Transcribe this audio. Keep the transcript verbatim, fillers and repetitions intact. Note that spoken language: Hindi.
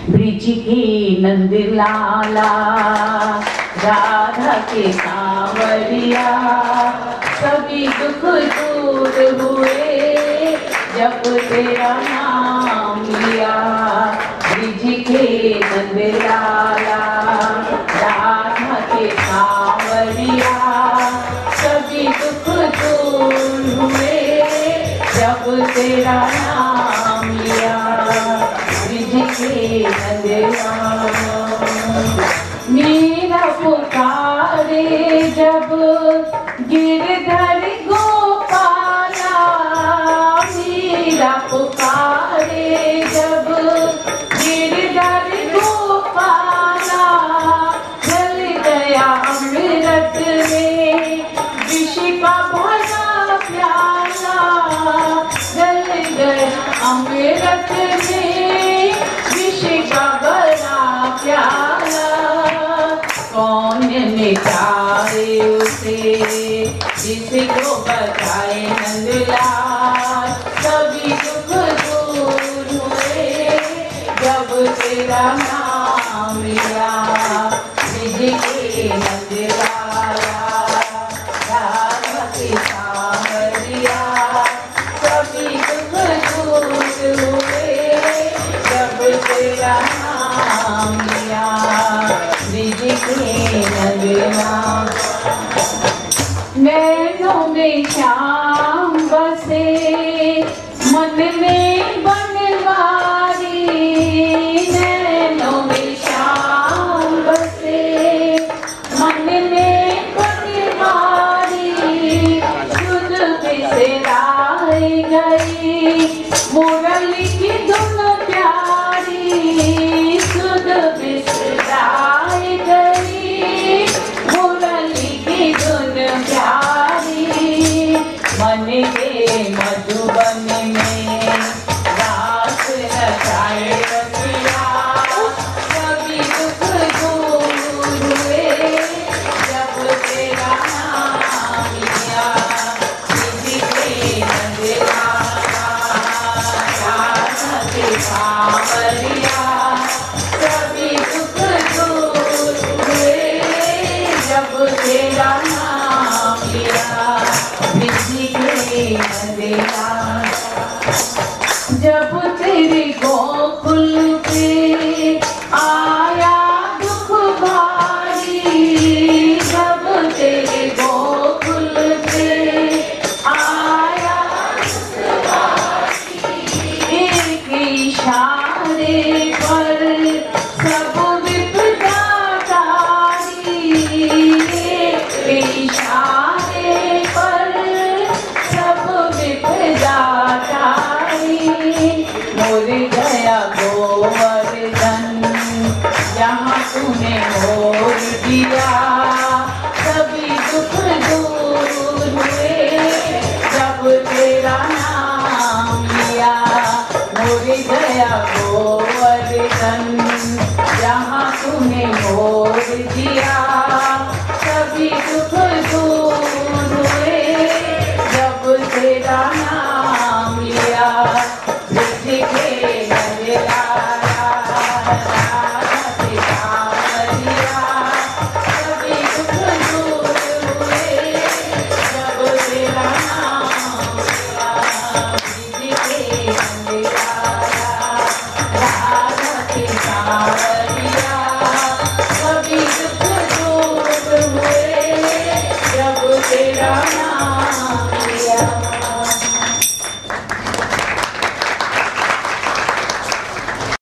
ब्रिज के नंद लाला राधा के सांवरिया, सभी दुख दूर हुए जब तेरा नाम लिया। ब्रिज के नंद लाला राधा के सांवरिया, सभी दुख दूर हुए जब तेरा नाम लिया। ब्रिज के नंद लाला मेरा पुकारे जब गिरधर गोपाला, मेरा पुकारे जब गिरधर गोपाला, जल गया अमृत में विष का भरा प्याला, जल गया अमृत में विष का भरा प्याला। कौन मिटाए उसे जिसको बताए नंदलाल, सभी दुख दूर हुए जब तेरा नाम लिया। ब्रिज के नंदलाला राधा के सांवरिया, सभी दुख दूर हुए जब तेरा नाम लिया। ब्रिज के नंदलाला नैनों में श्याम बसे मन में बनवारी, नैनों में श्याम बसे मन में बनवारी, सुध बिसराई गई मुरली की धुन प्यारी, सुध बिसराई गई मुरली की धुन प्यारी। मन के मधुबन में रास रचाए रसिया, सभी दुख दूर हुए जब तेरा नाम लिया। ब्रिज के नंदलाला राधा के सांवरिया, सभी दुख दूर हुए जब तेरा नाम लिया। ब्रिज के नंदलाला जब तेरे गोकुल पे आया दुख भारी, जब तेरे गोकुल पे आया दुख भारी, एक इशारे पर सब विपदा टारी, एक इशारे पर सब विपदा टारी। मोर गया गोवर्धन जहाँ तूने मोर दिया, सभी दुख दूर हुए जब तेरा नाम लिया। मोर गया गोवर्धन जहाँ तूने मोर दिया, सभी दुख दूर हुए जब तेरा नाम लिया। ब्रिज के नंदलाला राधा के सांवरिया, सभी दुख दूर हुए जब तेरा नाम लिया। ब्रिज के नंदलाला राधा के सांवरिया, सभी दुख दूर हुए जब तेरा नाम लिया।